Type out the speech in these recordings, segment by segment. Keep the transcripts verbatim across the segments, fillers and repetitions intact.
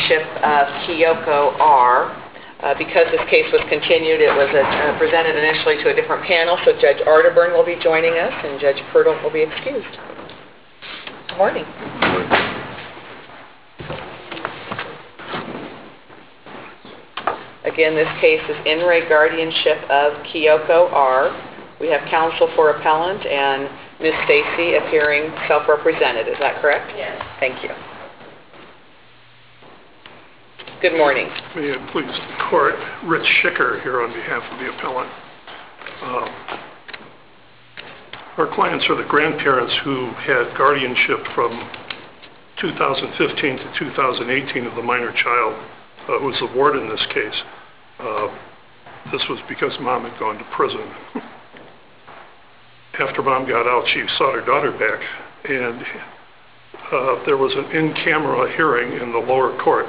guardianship of Kyoko R. Uh, because this case was continued, it was uh, presented initially to a different panel, so Judge Arterburn will be joining us and Judge Pirtle will be excused. Good morning. Again, this case is in re guardianship of Kyoko R. We have counsel for appellant and Miz Stacy appearing self-represented. Is that correct? Yes. Thank you. Good morning. May it please the court, Rich Schicker here on behalf of the appellant. Um, our clients are the grandparents who had guardianship from two thousand fifteen to two thousand eighteen of the minor child uh, who was the ward in this case. Uh, this was because mom had gone to prison. After mom got out, she sought her daughter back, and uh, there was an in-camera hearing in the lower court.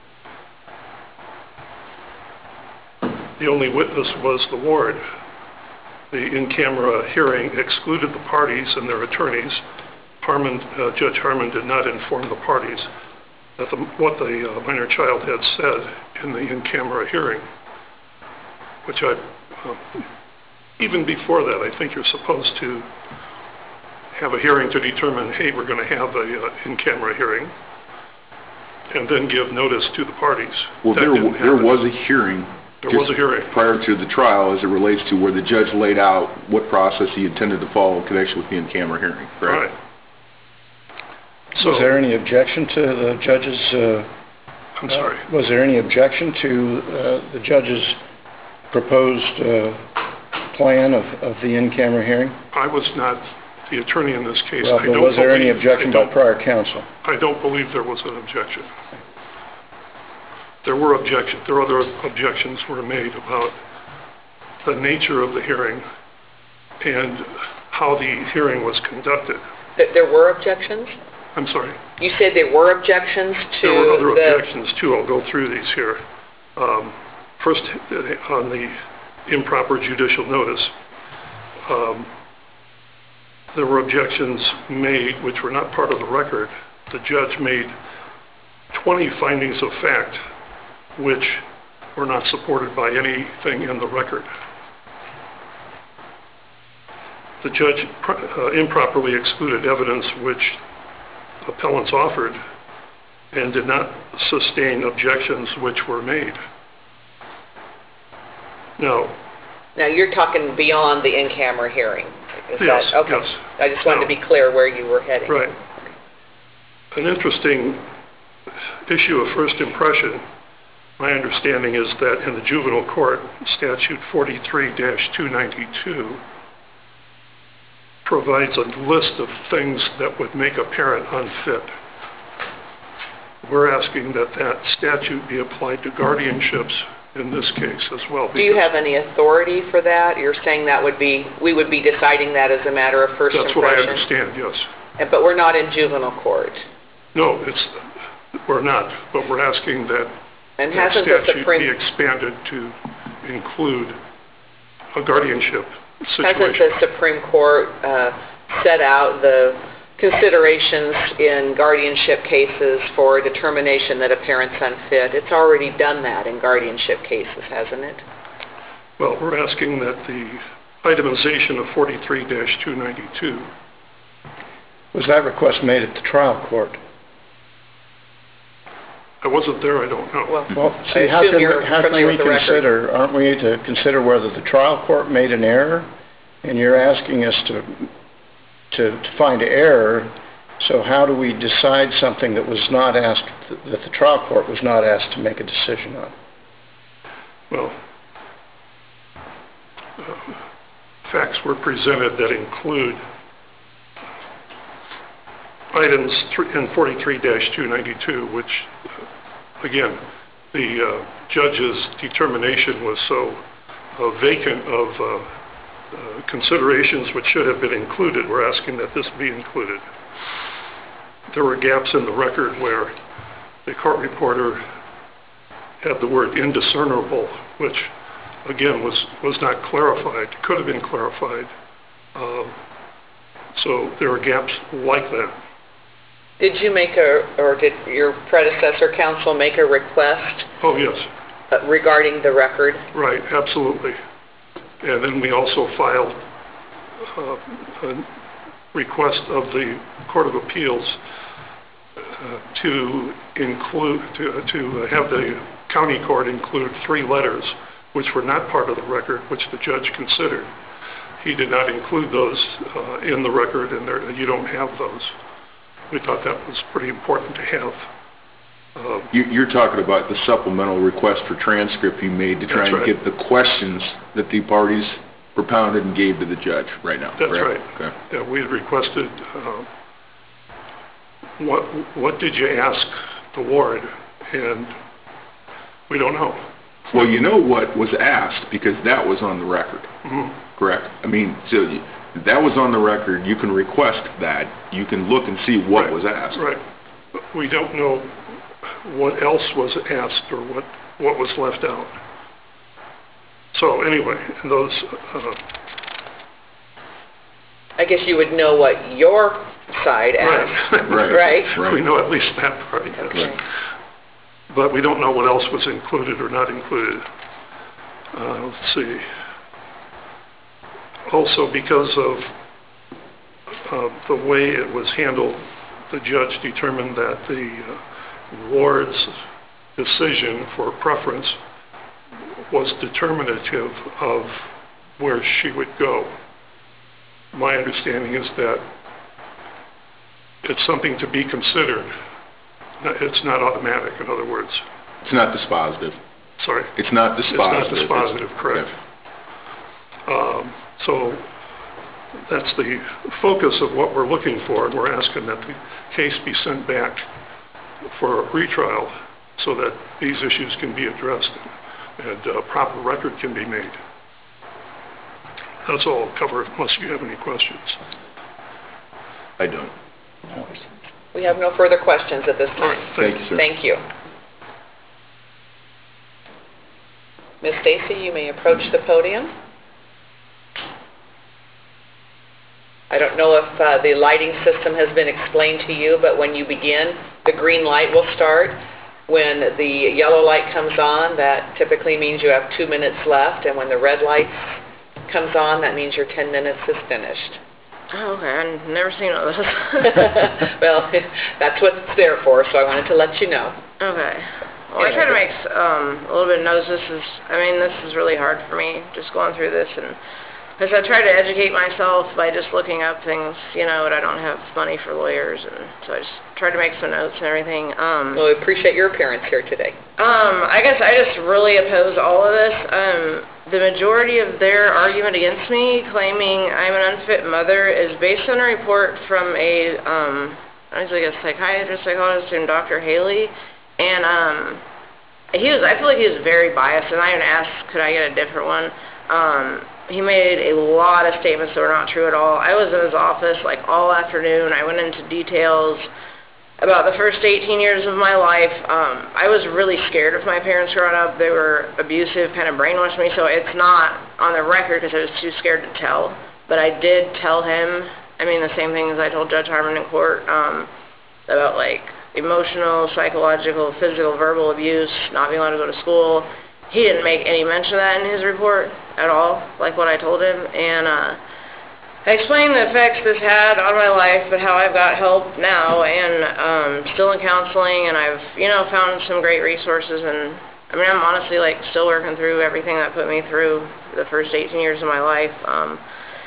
The only witness was the ward. The in-camera hearing excluded the parties and their attorneys. Harmon, uh, Judge Harmon did not inform the parties that the, what the uh, minor child had said in the in-camera hearing, which I, uh, even before that, I think you're supposed to have a hearing to determine, hey, we're going to have a uh, in-camera hearing, and then give notice to the parties. Well, there, there was a hearing. There was a hearing. Prior to the trial, as it relates to where the judge laid out what process he intended to follow in connection with the in-camera hearing, correct? Right. So, was there any objection to the judge's... Uh, I'm sorry? Uh, was there any objection to uh, the judge's proposed uh, plan of, of the in-camera hearing? I was not the attorney in this case. Well, I but don't was there believe, any objection by prior counsel? I don't believe there was an objection. There were objections. There were other objections were made about the nature of the hearing and how the hearing was conducted. There were objections? I'm sorry? You said there were objections to There were other the... objections too. I'll go through these here. Um, first, on the improper judicial notice, um, there were objections made which were not part of the record. The judge made twenty findings of fact which were not supported by anything in the record. The judge uh, improperly excluded evidence which appellants offered and did not sustain objections which were made. Now, now you're talking beyond the in-camera hearing. Is yes, that, okay. Yes. I just wanted now, to be clear where you were heading. Right. An interesting issue of first impression, my understanding is that in the juvenile court, statute forty-three dash two ninety-two provides a list of things that would make a parent unfit. We're asking that that statute be applied to guardianships in this case as well. Do you have any authority for that? You're saying that would be, we would be deciding that as a matter of first That's impression? That's what I understand, yes. But we're not in juvenile court? No, it's, we're not, but we're asking that and that hasn't the statute Supreme... be expanded to include a guardianship situation. Hasn't the Supreme Court uh, set out the considerations in guardianship cases for a determination that a parent's unfit? It's already done that in guardianship cases, hasn't it? Well, we're asking that the itemization of forty-three dash two ninety-two... Was that request made at the trial court? I wasn't there, I don't know. Well, well see, I how assume can you're we, how familiar can we with the consider, record. Aren't we to consider whether the trial court made an error? And you're asking us to, to, to find error, so how do we decide something that was not asked, that the trial court was not asked to make a decision on? Well, uh, facts were presented that include items in forty-three dash two ninety-two, which, uh, again, the uh, judge's determination was so uh, vacant of uh, uh, considerations which should have been included. We're asking that this be included. There were gaps in the record where the court reporter had the word indiscernible, which, again, was, was not clarified, could have been clarified. Um, so there are gaps like that. Did you make a, or did your predecessor counsel make a request Oh, yes, regarding the record? right, absolutely. And then we also filed uh, a request of the Court of Appeals uh, to include, to, to have the county court include three letters which were not part of the record, which the judge considered. He did not include those uh, in the record, and there, you don't have those. We thought that was pretty important to have. Uh, You- You're talking about the supplemental request for transcript you made to try That's and right. get the questions that the parties propounded and gave to the judge right now, That's correct? right. Okay. Yeah, we had requested, uh, what, what did you ask the ward? And we don't know. Well, you know what was asked, because that was on the record, correct? I mean, so you- that was on the record, you can request that, you can look and see what Right, was asked. Right. But we don't know what else was asked or what, what was left out. So anyway, those, uh, I guess you would know what your side asked, Right. right? we Right. know at least that part, yes. Okay. But we don't know what else was included or not included. Uh, Let's see. Also, because of uh, the way it was handled, the judge determined that the uh, ward's decision for preference was determinative of where she would go. My understanding is that it's something to be considered. It's not automatic, in other words. It's not dispositive. Sorry. It's not It's dispositive. not dispositive, correct. Um, So that's the focus of what we're looking for, and we're asking that the case be sent back for a retrial so that these issues can be addressed and a proper record can be made. That's all I'll cover unless you have any questions. I don't. We have no further questions at this time. Thank you, sir. Thank you. Miz Stacy, you may approach the podium. I don't know if uh, the lighting system has been explained to you, but when you begin, the green light will start. When the yellow light comes on, that typically means you have two minutes left, and when the red light comes on, that means your ten minutes is finished. Oh, okay, I've never seen one of those. Well, that's what it's there for, so I wanted to let you know. Okay. Well, I try to make um, a little bit of notes. This is, I mean, this is really hard for me, just going through this, and because I try to educate myself by just looking up things, you know, and I don't have money for lawyers, and so I just try to make some notes and everything. Um, Well, we appreciate your appearance here today. Um, I guess I just really oppose all of this. Um, the majority of their argument against me, claiming I'm an unfit mother, is based on a report from a, um, I was like a psychiatrist, psychologist named Doctor Haley, and um, he was, I feel like he was very biased, and I even asked, could I get a different one? Um, he made a lot of statements that were not true at all. I was in his office like all afternoon. I went into details about the first eighteen years of my life. Um, I was really scared of my parents growing up. They were abusive, kind of brainwashed me, so it's not on the record because I was too scared to tell. But I did tell him, I mean, the same things I told Judge Harmon in court, um, about like emotional, psychological, physical, verbal abuse, not being allowed to go to school. He didn't make any mention of that in his report at all, like what I told him. And uh, I explained the effects this had on my life, but how I've got help now and um, still in counseling, and I've, you know, found some great resources. And I mean, I'm honestly like still working through everything that put me through the first eighteen years of my life. Um,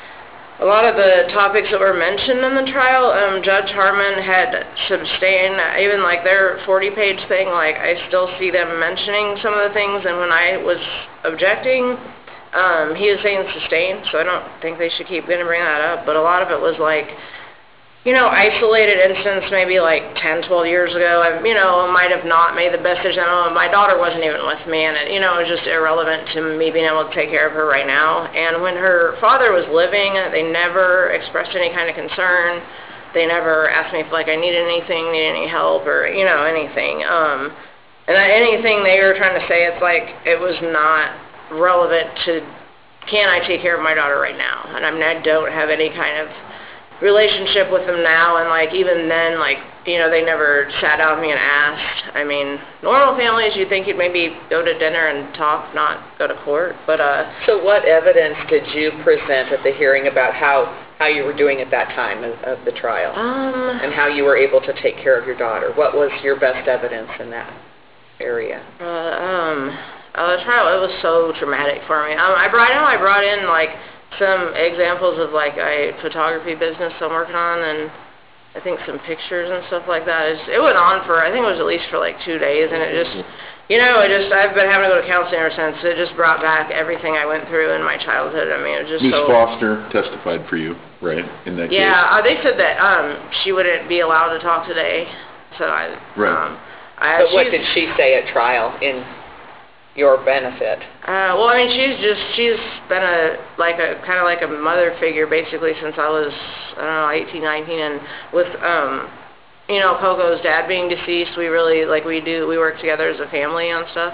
a lot of the topics that were mentioned in the trial, um, Judge Harmon had sustained, even like their forty page thing, like I still see them mentioning some of the things, and when I was objecting, um, he was saying sustain, so I don't think they should keep going to bring that up, but a lot of it was like, you know, isolated incidents maybe like ten, twelve years ago. I, you know, might have not made the best decision. My daughter wasn't even with me, and it, you know, it was just irrelevant to me being able to take care of her right now. And when her father was living, they never expressed any kind of concern. They never asked me if like I needed anything, needed any help, or, you know, anything. Um, and anything they were trying to say, it's like it was not relevant to, can I take care of my daughter right now? And I mean, I don't have any kind of relationship with them now, and like even then, like you know, they never sat down with me and asked. I mean, normal families, you'd think you'd maybe go to dinner and talk, not go to court, but, uh... So what evidence did you present at the hearing about how, how you were doing at that time of, of the trial? Um... And how you were able to take care of your daughter? What was your best evidence in that area? Uh, um... Uh, the trial, it was so traumatic for me. Um, I brought, I know I brought in, like, some examples of, like, a photography business I'm working on, and I think some pictures and stuff like that. It's, it went on for, I think it was at least for like two days, and it just, you know, it just, I've been having to go to counseling ever since. It just brought back everything I went through in my childhood. I mean, it was just Miz so... Foster testified for you, right, in that case? Yeah, uh, they said that um, she wouldn't be allowed to talk today, so I... Right. Um, I but what did she say at trial in your benefit? Uh, well, I mean, she's just, she's been a, like a, kind of like a mother figure, basically, since I was, I don't know, eighteen, nineteen, and with, um, you know, Coco's dad being deceased, we really, like, we do, we work together as a family on stuff.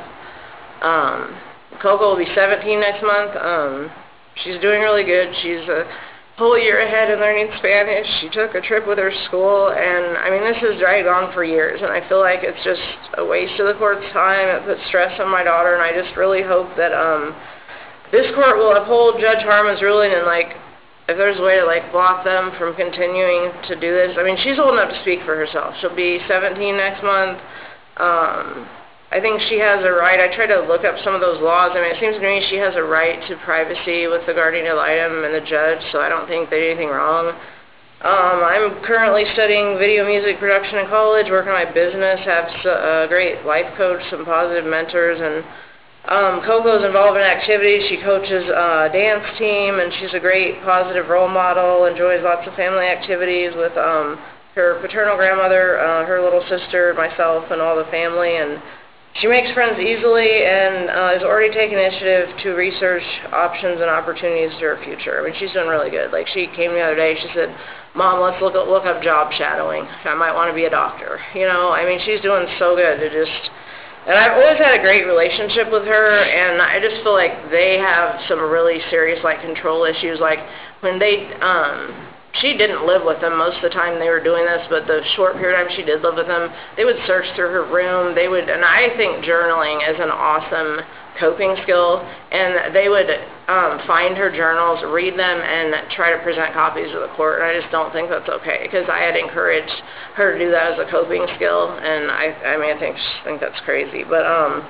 Um, Coco will be seventeen next month. Um, she's doing really good. She's a whole year ahead in learning Spanish. She took a trip with her school, and, I mean, this has dragged on for years, and I feel like it's just a waste of the court's time. It puts stress on my daughter, and I just really hope that, um, this court will uphold Judge Harmon's ruling, and, like, if there's a way to, like, block them from continuing to do this. I mean, she's old enough to speak for herself. She'll be seventeen next month. Um, I think she has a right. I tried to look up some of those laws. I mean, it seems to me she has a right to privacy with the guardian ad litem and the judge, so I don't think they did anything wrong. Um, I'm currently studying video music production in college, working on my business, have a great life coach, some positive mentors, and um, Coco's involved in activities. She coaches a dance team, and she's a great positive role model, enjoys lots of family activities with um, her paternal grandmother, uh, her little sister, myself, and all the family, and she makes friends easily and uh, has already taken initiative to research options and opportunities to her future. I mean, she's doing really good. Like, she came the other day, she said, Mom, let's look up, look up job shadowing. I might want to be a doctor. You know, I mean, she's doing so good to just... And I've always had a great relationship with her, and I just feel like they have some really serious, like, control issues. Like, when they... um. She didn't live with them most of the time they were doing this, but the short period of time she did live with them, they would search through her room. They would, and I think journaling is an awesome coping skill, and they would um, find her journals, read them, and try to present copies to the court, and I just don't think that's okay, because I had encouraged her to do that as a coping skill, and I, I mean, I think, think that's crazy, but, um...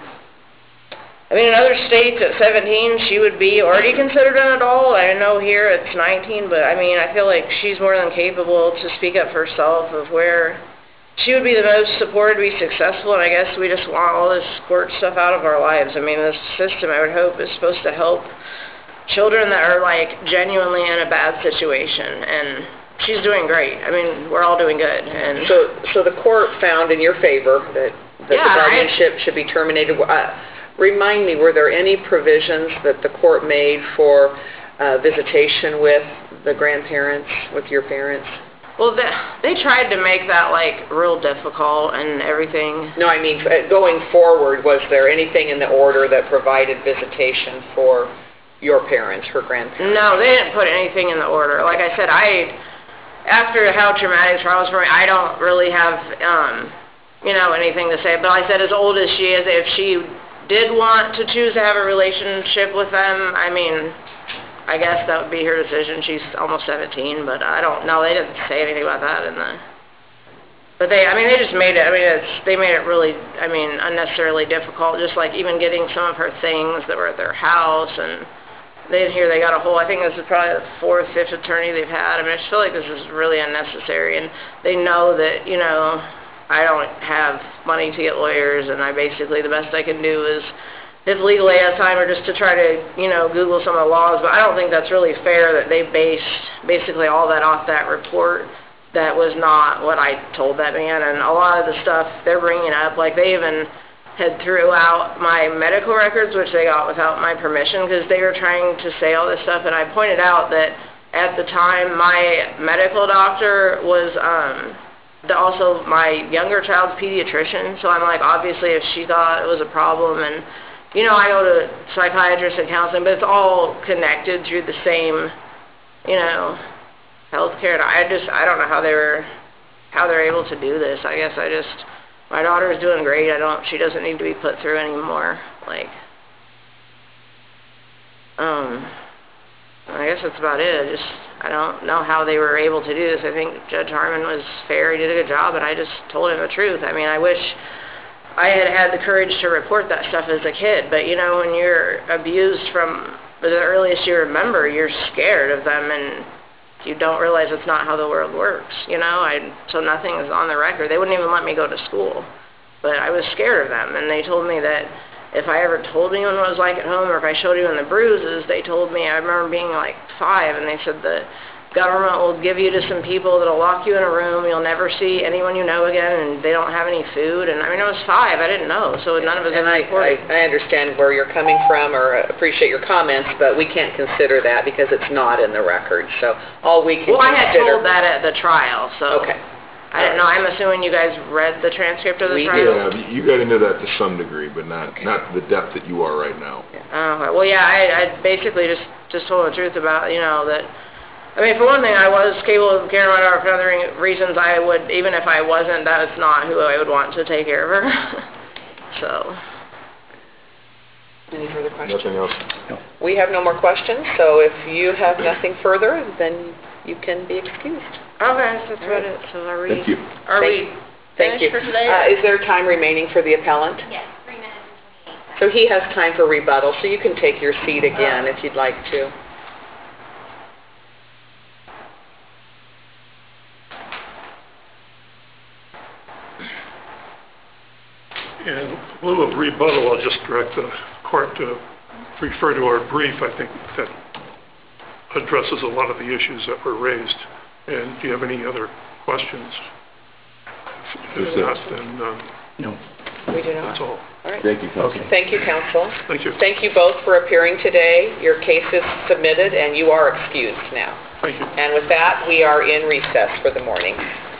I mean, in other states at seventeen, she would be already considered an adult. I know here it's nineteen, but I mean, I feel like she's more than capable to speak up for herself of where she would be the most supported to be successful, and I guess we just want all this court stuff out of our lives. I mean, this system, I would hope, is supposed to help children that are, like, genuinely in a bad situation, and she's doing great. I mean, we're all doing good. And So, so the court found in your favor that, that Yeah, the I- guardianship should be terminated. Uh, Remind me, were there any provisions that the court made for uh, visitation with the grandparents, with your parents? Well, they, they tried to make that, like, real difficult and everything. No, I mean, uh, going forward, was there anything in the order that provided visitation for your parents, her grandparents? No, they didn't put anything in the order. Like I said, I, after how traumatic the trial was for me, I don't really have, um, you know, anything to say. But I said, as old as she is, if she did want to choose to have a relationship with them, I mean, I guess that would be her decision. She's almost seventeen, but I don't know. They didn't say anything about that in the... But they, I mean, they just made it, I mean, it's, they made it really, I mean, unnecessarily difficult, just like even getting some of her things that were at their house, and they hear they got a whole, I think this is probably the fourth, fifth attorney they've had. I mean, I just feel like this is really unnecessary, and they know that, you know, I don't have money to get lawyers, and I basically, the best I can do is, if legally I have time, or just to try to, you know, Google some of the laws, but I don't think that's really fair that they based basically all that off that report. That was not what I told that man, and a lot of the stuff they're bringing up, like they even had threw out my medical records, which they got without my permission, because they were trying to say all this stuff, and I pointed out that at the time my medical doctor was um, the, also my younger child's pediatrician, so I'm like, obviously if she thought it was a problem, and you know, I go to psychiatrists and counseling, but it's all connected through the same, you know, healthcare. I just, I don't know how they were how they're able to do this. I guess I just, my daughter's doing great. I don't, she doesn't need to be put through anymore. Like, um, I guess that's about it. I just, I don't know how they were able to do this. I think Judge Harmon was fair. He did a good job, and I just told him the truth. I mean, I wish I had had the courage to report that stuff as a kid, but you know, when you're abused from the earliest you remember, you're scared of them, and you don't realize it's not how the world works, you know? I, so nothing is on the record. They wouldn't even let me go to school, but I was scared of them, and they told me that if I ever told anyone what it was like at home, or if I showed anyone the bruises, they told me, I remember being like five, and they said the government will give you to some people that'll lock you in a room, you'll never see anyone you know again, and they don't have any food. And I mean, I was five, I didn't know, so none of us And ever I, reported. I, I understand where you're coming from, or appreciate your comments, but we can't consider that because it's not in the record, so all we can Well, I had consider... told that at the trial, so. Okay. I didn't know, I'm assuming you guys read the transcript of the We trial? do. Yeah, you got into that to some degree, but not, not to the depth that you are right now. Oh, okay. Well, yeah, I, I basically just, just told the truth about, you know, that, I mean, for one thing, I was capable of caring about her. For other reasons, I would, even if I wasn't, that's not who I would want to take care of her. So. Any further questions? Nothing else? We have no more questions, so if you have nothing further, then you can be excused. Okay, so that's about it. So are we, Thank you. are Thank- we Thank finished you. for today? Uh, or- Is there time remaining for the appellant? Yes, three minutes and twenty-eight seconds. So he has time for rebuttal, so you can take your seat again if you'd like to. In lieu of rebuttal, I'll just direct the court to refer to our brief. I think that addresses a lot of the issues that were raised. And do you have any other questions? If not, then um, No. We do not. that's all. All right. Thank you, Counsel. Thank you, counsel. Thank you. Thank you both for appearing today. Your case is submitted and you are excused now. Thank you. And with that, we are in recess for the morning.